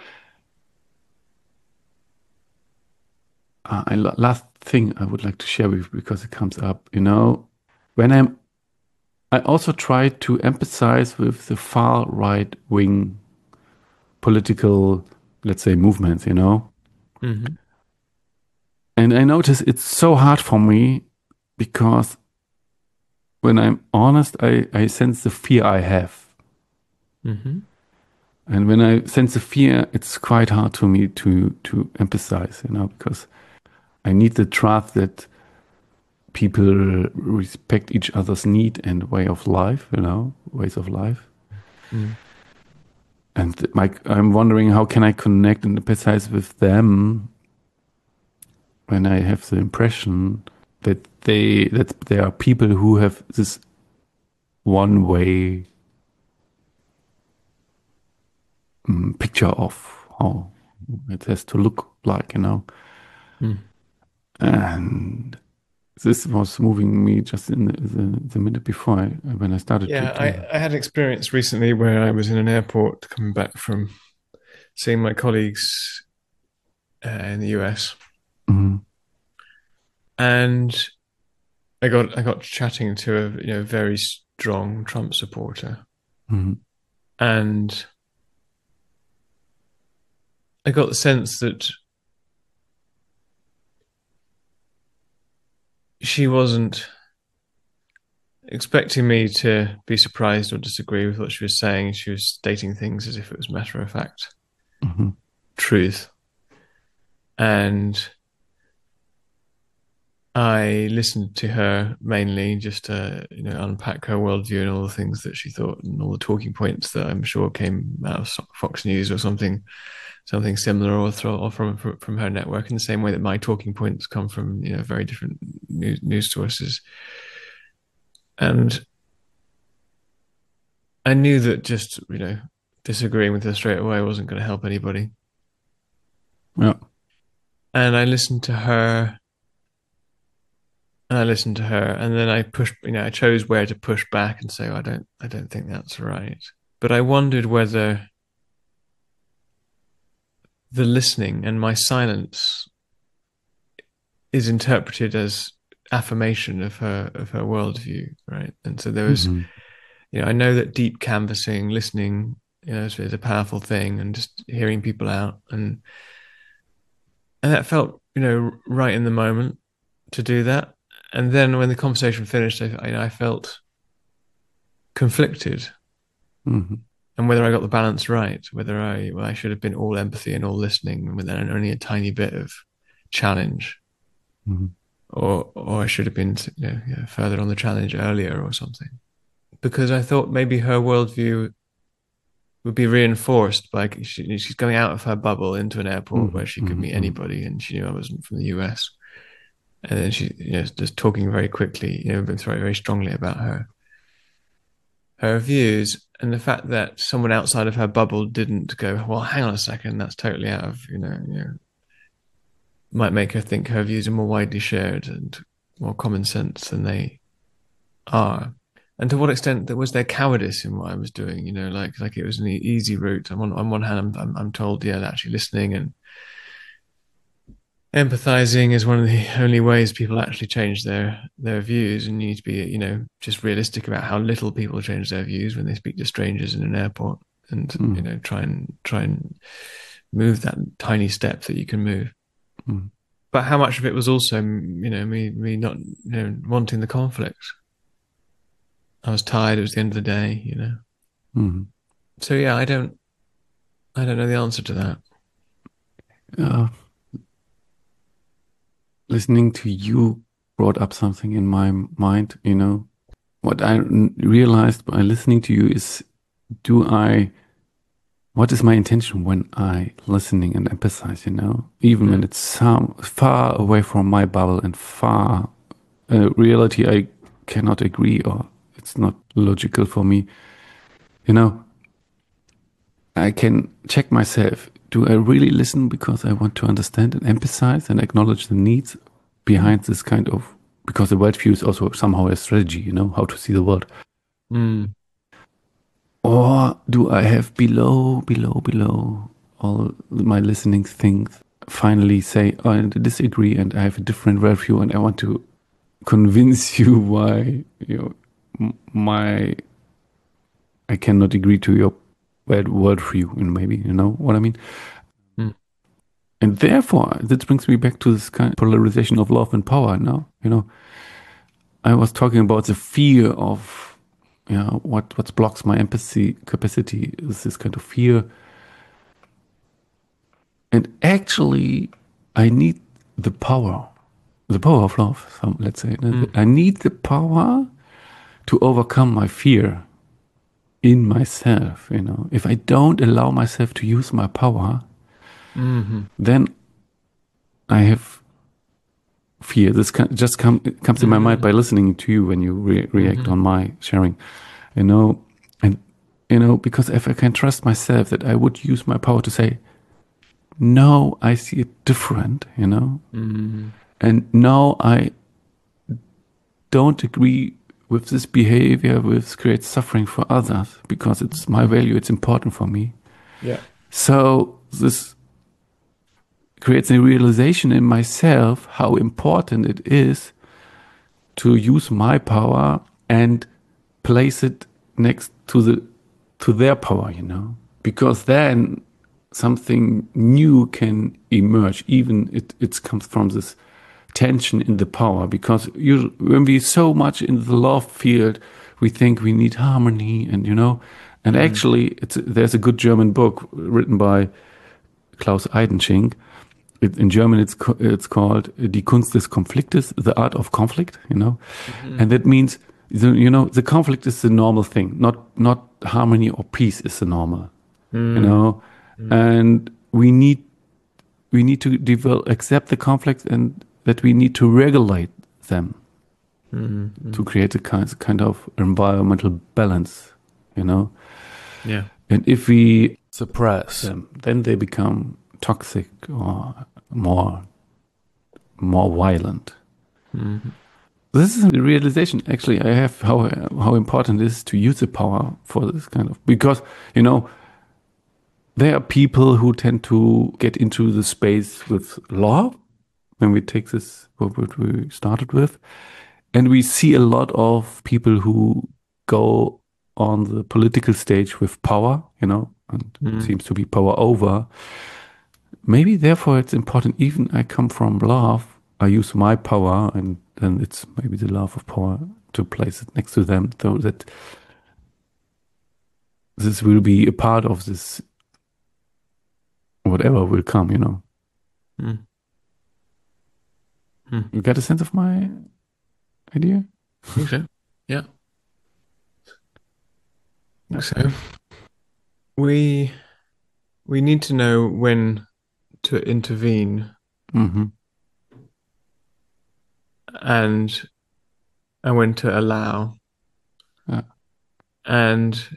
Uh, and last thing I would like to share with you because it comes up, you know, when I'm, I also try to empathize with the far right wing political, let's say, movements, you know, Mm-hmm. and I notice it's so hard for me because when I'm honest, I, I sense the fear I have. Mm-hmm. And when I sense the fear, it's quite hard for me to, to empathize, you know, because I need the trust that people respect each other's need and way of life, you know, ways of life. Mm. And my, I'm wondering how can I connect and empathize with them when I have the impression that they that there are people who have this one way um, picture of how it has to look like, you know. Mm. And this was moving me just in the, the, the minute before I, when I started to Yeah, do I, that. I had an experience recently where I was in an airport coming back from seeing my colleagues uh, in the U S, Mm-hmm. and I got I got chatting to a you know very strong Trump supporter, Mm-hmm. and I got the sense that she wasn't expecting me to be surprised or disagree with what she was saying. She was stating things as if it was matter of fact Mm-hmm. truth, and I listened to her mainly just to you know unpack her worldview and all the things that she thought and all the talking points that I'm sure came out of Fox News or something something similar, or, or from from her network, in the same way that my talking points come from you know very different news, news sources. And I knew that just you know disagreeing with her straight away wasn't going to help anybody. Yeah. And I listened to her, and I listened to her, and then I pushed. You know, I chose where to push back and say, oh, "I don't, I don't think that's right." But I wondered whether the listening and my silence is interpreted as affirmation of her of her worldview, right? And so there was, Mm-hmm. you know, I know that deep canvassing, listening, you know, is, is a powerful thing, and just hearing people out, and and that felt, you know, right in the moment to do that. And then when the conversation finished, I, I, I felt conflicted, Mm-hmm. and whether I got the balance right, whether I well, I should have been all empathy and all listening, with only a tiny bit of challenge, Mm-hmm. or or I should have been, you know, yeah, further on the challenge earlier or something. Because I thought maybe her worldview would be reinforced by she, she's going out of her bubble into an airport where she could meet Mm-hmm. anybody, and she knew I wasn't from the U S. And then she, you know, just talking very quickly, you know, very very strongly about her her views, and the fact that someone outside of her bubble didn't go, well, hang on a second, that's totally out of, you know, you know, might make her think her views are more widely shared and more common sense than they are. And to what extent that was there cowardice in what I was doing? You know, like like it was an easy route. On on one hand, I'm I'm, I'm told, yeah, actually listening and empathizing is one of the only ways people actually change their their views, and you need to be, you know, just realistic about how little people change their views when they speak to strangers in an airport, and Mm-hmm. you know, try and try and move that tiny step that you can move. Mm-hmm. But how much of it was also, you know, me me not, you know, wanting the conflict. I was tired. It was the end of the day, you know. Mm-hmm. So yeah, I don't I don't know the answer to that. Uh, listening to you brought up something in my mind, you know. What I realized by listening to you is, do I, what is my intention when I listening and empathize, you know, even mm. when it's some, far away from my bubble and far uh, reality I cannot agree, or it's not logical for me, you know, I can check myself. Do I really listen because I want to understand and empathize and acknowledge the needs behind mm. this kind of, because the worldview is also somehow a strategy, you know, how to see the world. Mm. Or do I have below, below, below all my listening things finally say, oh, I disagree and I have a different worldview and I want to convince you why, you know, my, I cannot agree to your bad worldview, and maybe, you know what I mean? Mm. And therefore, this brings me back to this kind of polarization of love and power now, you know. I was talking about the fear of, you know, what, what blocks my empathy capacity is this kind of fear. And actually, I need the power, the power of love, some, let's say. Mm. I need the power to overcome my fear in myself, you know. If I don't allow myself to use my power, mm-hmm. then I have fear. This just come, it comes mm-hmm. in my mind by listening to you when you re- react mm-hmm. on my sharing, you know. And, you know, because if I can trust myself that I would use my power to say, no, I see it different, you know. Mm-hmm. And no, I don't agree with this behavior, which creates suffering for others, because it's my value, it's important for me. Yeah. So this creates a realization in myself how important it is to use my power and place it next to the to their power, you know, because then something new can emerge. Even it it comes from this tension in the power, because you, when we so much in the love field, we think we need harmony, and you know, and mm. actually, it's there's a good German book written by Klaus Eidenschink. It, in German, it's it's called Die Kunst des Konfliktes, the art of conflict. You know, mm-hmm. and that means, you know, the conflict is the normal thing, not not harmony or peace is the normal. Mm. You know, mm. and we need we need to develop accept the conflict, and that we need to regulate them mm-hmm. to create a kind, kind of environmental balance, you know? Yeah. And if we suppress them, then they become toxic or more, more violent. Mm-hmm. This is a realization actually I have how how important it is to use the power for this kind of, because you know there are people who tend to get into the space with law when we take this what we started with, and we see a lot of people who go on the political stage with power, you know, and Mm. seems to be power over. Maybe therefore it's important, even I come from love, I use my power, and then it's maybe the love of power to place it next to them, so that this will be a part of this whatever will come, you know. Mm. Mm. You got a sense of my idea? I think so. Yeah, I think Okay. so. We we need to know when to intervene Mm-hmm. and and when to allow, Yeah. and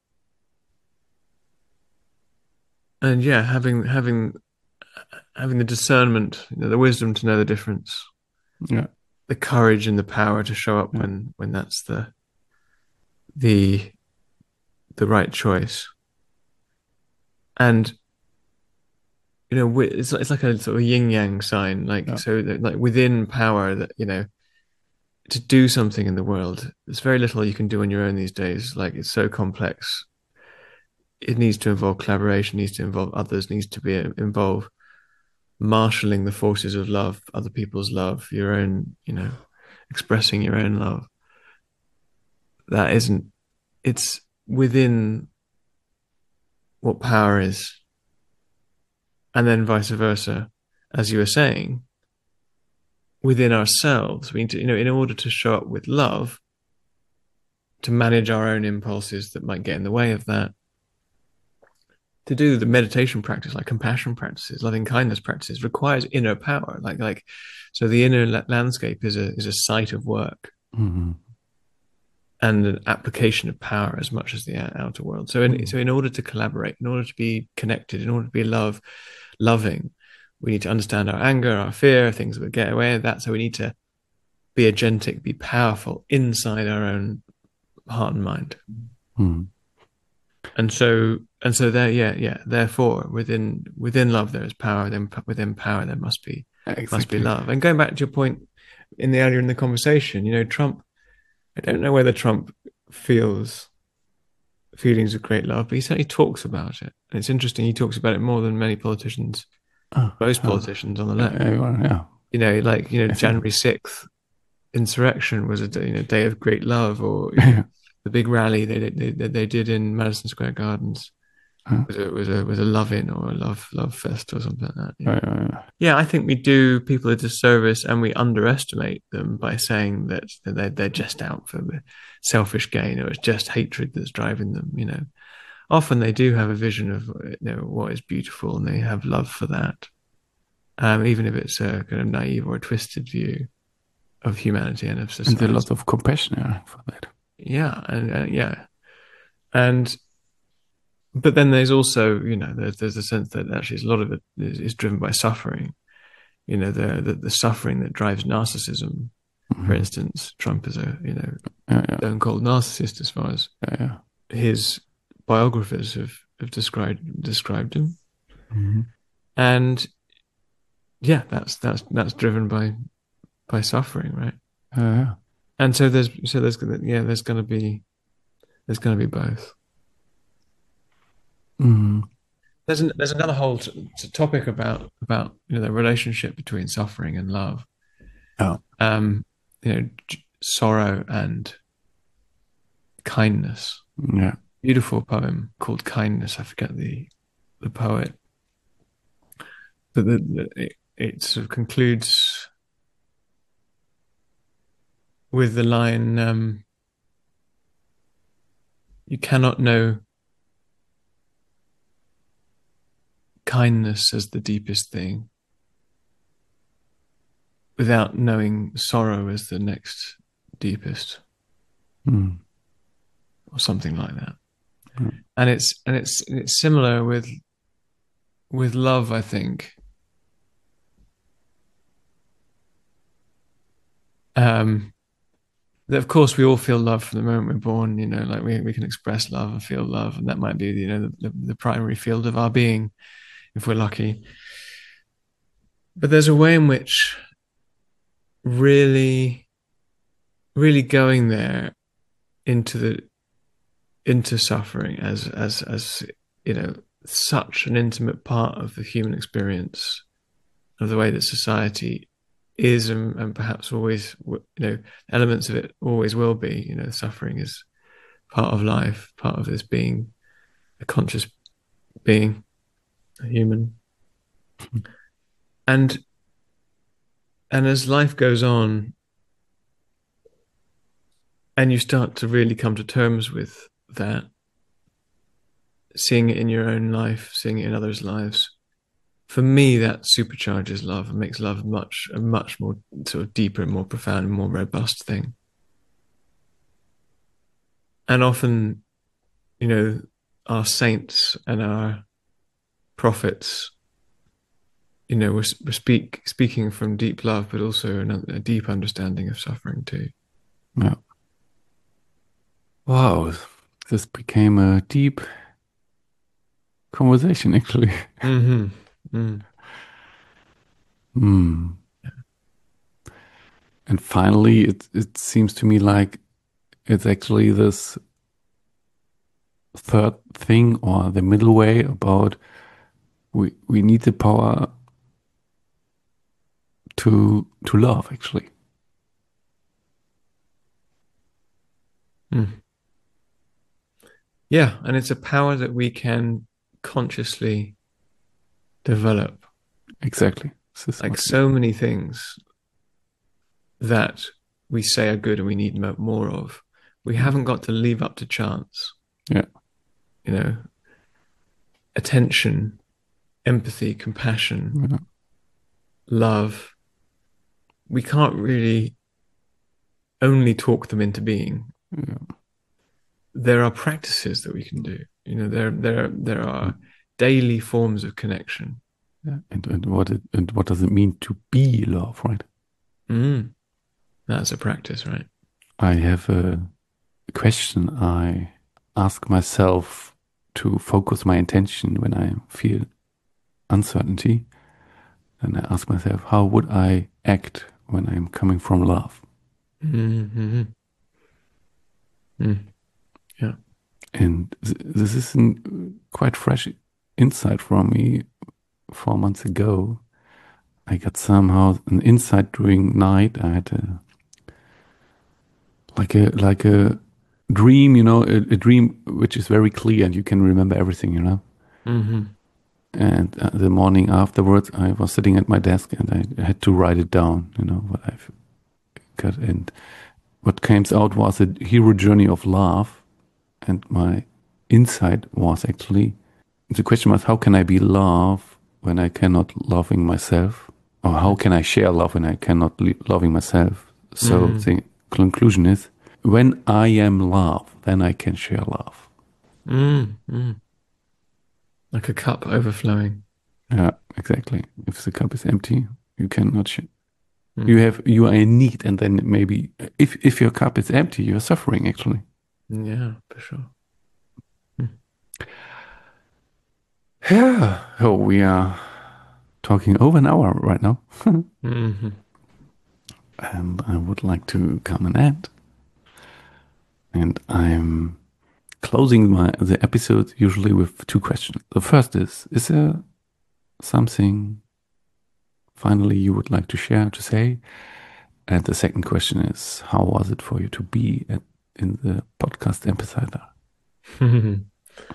and yeah, having having having the discernment, you know, the wisdom to know the difference, Yeah. the courage and the power to show up Yeah. when when that's the the the right choice. And you know, it's it's like a sort of yin yang sign, like Yeah. so that, like within power, that you know, to do something in the world, there's very little you can do on your own these days. Like it's so complex. It needs to involve collaboration, needs to involve others, needs to be involve marshalling the forces of love, other people's love, your own, you know, expressing your own love. That isn't, it's within what power is. And then vice versa, as you were saying, within ourselves, we need to, you know, in order to show up with love, to manage our own impulses that might get in the way of that, to do the meditation practice, like compassion practices, loving kindness practices, requires inner power. Like, like, so the inner landscape is a is a site of work Mm-hmm. and an application of power as much as the outer world. So, in Mm-hmm. so in order to collaborate, in order to be connected, in order to be love, loving, we need to understand our anger, our fear, things that would get away with that. So we need to be agentic, be powerful inside our own heart and mind. Mm-hmm. And so and so there, yeah, yeah. Therefore, within within love there is power. Then within power there must be must be Exactly. love. And going back to your point in the earlier in the conversation, you know, Trump. I don't know whether Trump feels feelings of great love, but he certainly talks about it. And it's interesting. He talks about it more than many politicians, Oh, most oh. politicians on the left. Yeah, yeah. You know, like you know, I think. January sixth insurrection was a day, you know, day of great love, or you know, the big rally they they they did in Madison Square Gardens Uh, was a was a was a love in or a love love fest or something like that. Yeah. yeah, yeah, Yeah, I think we do people a disservice and we underestimate them by saying that they're they're just out for selfish gain or it's just hatred that's driving them. You know, often they do have a vision of you know what is beautiful and they have love for that, um, even if it's a kind of naive or a twisted view of humanity and of and there's a society. lot of compassion, yeah, for that. Yeah, and uh, yeah, and but then there's also you know there's there's a sense that actually a lot of it is, is driven by suffering. You know the, the the suffering that drives narcissism. Mm-hmm. For instance, Trump is a you know Yeah, yeah, stone-cold narcissist as far as yeah, yeah. his biographers have, have described described him, Mm-hmm. and yeah, that's that's that's driven by by suffering, right? Yeah, yeah. And so there's so there's yeah there's going to be there's going to be both. Mm-hmm. There's an, there's another whole t- t- topic about about you know the relationship between suffering and love. Oh, Um, you know, j- sorrow and kindness. yeah. Beautiful poem called Kindness. I forget the the poet, but the, the, it, it sort of concludes with the line, um, "You cannot know kindness as the deepest thing without knowing sorrow as the next deepest," Mm. or something like that. Mm. And it's and it's it's similar with with love, I think. Um, Of course, we all feel love from the moment we're born. You know, like we we can express love and feel love, and that might be, you know, the, the, the primary field of our being if we're lucky. But there's a way in which really, really going there into the into suffering as as as you know, such an intimate part of the human experience, of the way that society is, and, and perhaps always, you know, elements of it always will be. You know, suffering is part of life, part of this being a conscious being, a human. And and as life goes on, and you start to really come to terms with that, seeing it in your own life, seeing it in others' lives, for me, that supercharges love and makes love much a much more sort of deeper and more profound and more robust thing. And often, you know, our saints and our prophets, you know, we're, we're speak speaking from deep love, but also a deep understanding of suffering too. Yeah. Wow, this became a deep conversation, actually. Mm-hmm. Mm. Hmm. And finally, it it seems to me like it's actually this third thing or the middle way about we we need the power to to love, actually. Mm. Yeah, and it's a power that we can consciously develop. Exactly. Like so many things that we say are good and we need more of, we haven't got to leave up to chance. Yeah. You know, attention, empathy, compassion, yeah. love. We can't really only talk them into being. Yeah. There are practices that we can do. You know, there there there are daily forms of connection. Yeah. And, and what it, and what does it mean to be love, right? Mm. That's a practice, right? I have a question I ask myself to focus my attention when I feel uncertainty. And I ask myself, how would I act when I'm coming from love? Mm-hmm. Mm. Yeah. And th- this is a quite fresh insight from me four months ago. I got somehow an insight during night. I had a like a like a dream, you know, a, a dream which is very clear and you can remember everything, you know. Mm-hmm. And uh, the morning afterwards, I was sitting at my desk and I had to write it down, you know, what I've got. And what came out was a hero journey of love. And my insight was actually, the question was, how can I be love when I cannot loving myself? Or how can I share love when I cannot loving myself? So mm. the conclusion is, when I am love, then I can share love. Mm-hmm. Like a cup overflowing. Yeah, exactly. If the cup is empty, you cannot share. Mm. You have you are in need, and then maybe if if your cup is empty, you're suffering actually. Yeah, for sure. Mm. Yeah. So we are talking over an hour right now. mm-hmm. And I would like to come and end. And I'm closing my the episode usually with two questions. The first is, is there something finally you would like to share, to say? And the second question is, how was it for you to be at, in the podcast Empathizer? hmm,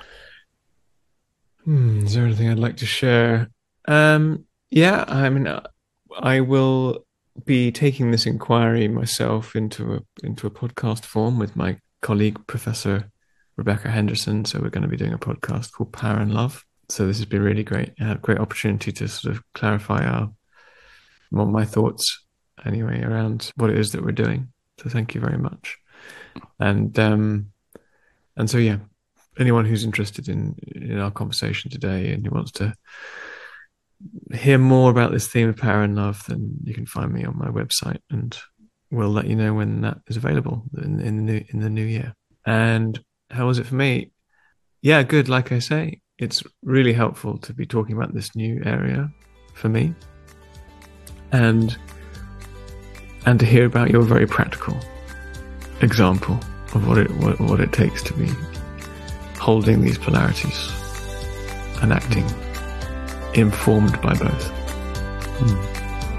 is there anything I'd like to share? Um, yeah, I mean, I will be taking this inquiry myself into a into a podcast form with my colleague, Professor Rebecca Henderson. So we're going to be doing a podcast called Power and Love. So this has been really great. I had a great opportunity to sort of clarify our, well, my thoughts anyway around what it is that we're doing. So thank you very much. And um, and so yeah, anyone who's interested in in our conversation today and who wants to hear more about this theme of power and love, then you can find me on my website and we'll let you know when that is available in, in the new in the new year. And how was it for me? Yeah, good. Like I say, it's really helpful to be talking about this new area for me, and and to hear about your very practical example of what it what, what it takes to be holding these polarities and acting informed by both. Hmm.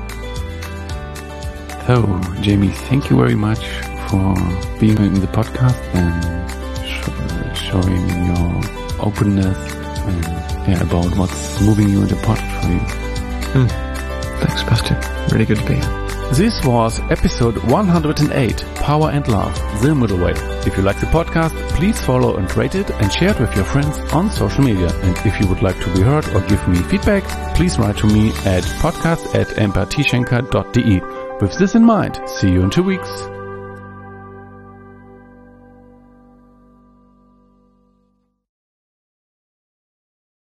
So, Jamie, thank you very much for being in the podcast and sh- showing your openness and, yeah, about what's moving you in the pot for you. Mm. Thanks, Sebastian. Really good to be here. This was episode one hundred eight, Power and Love, the Middle Way. If you like the podcast, please follow and rate it and share it with your friends on social media. And if you would like to be heard or give me feedback, please write to me at podcast at empathieschenker dot de. With this in mind, see you in two weeks.